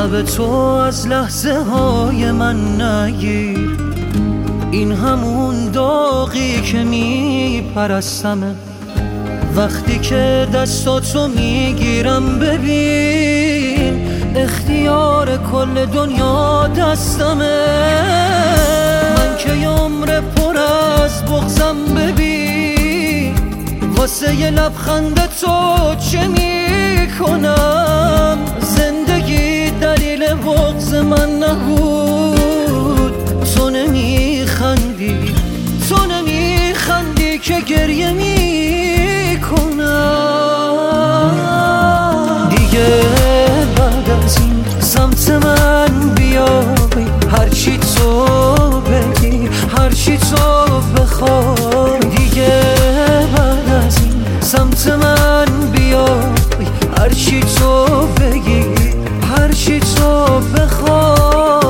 تب تو از لحظه های من نگیر، این همون داغی که میپرستمه. وقتی که دستاتو میگیرم ببین اختیار کل دنیا دستمه. من که عمر پر از بغضم ببین واسه یه لبخند تو چه میکنم. زندگی دلیل بغض من نبود، تو نمیخندی که گریه میکنم. دیگه بعد از این سمت من بیای، هرچی تو بگی هرچی تو بخوای. دیگه بعد از این سمت من بیای، هرچی تو بگی هرچی تو بخوای.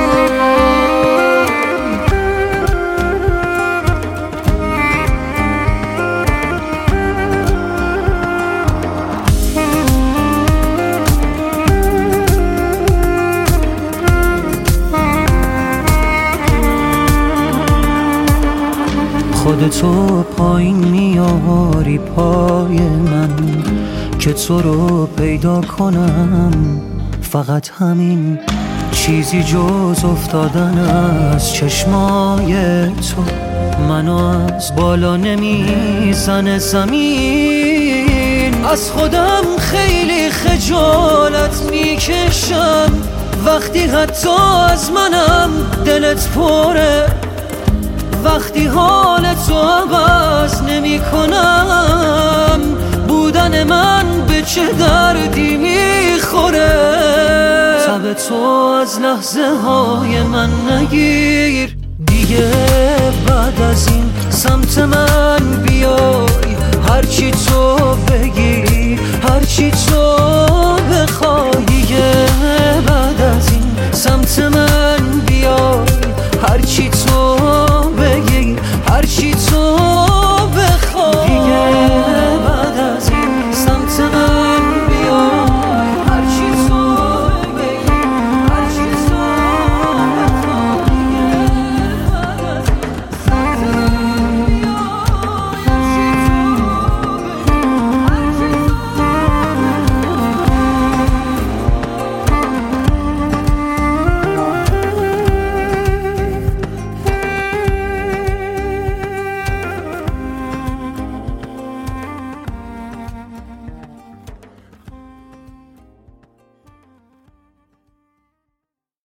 خودتو پایین میاری پای من که تو رو پیدا کنم. فقط همین چیزی جز افتادن از چشمای تو منو از بالا نمیزنه زمین. از خودم خیلی خجالت میکشم وقتی حتی از منم دلت پره. وقتی حال تو عوض نمی کنم، بودن من به چه دردی میخوره. تب تو از لحظه های من نگیر، دیگه بعد از این سمت من بیای. هرچی تو بگی هرچی تو بخوای. دیگه بعد از این سمت من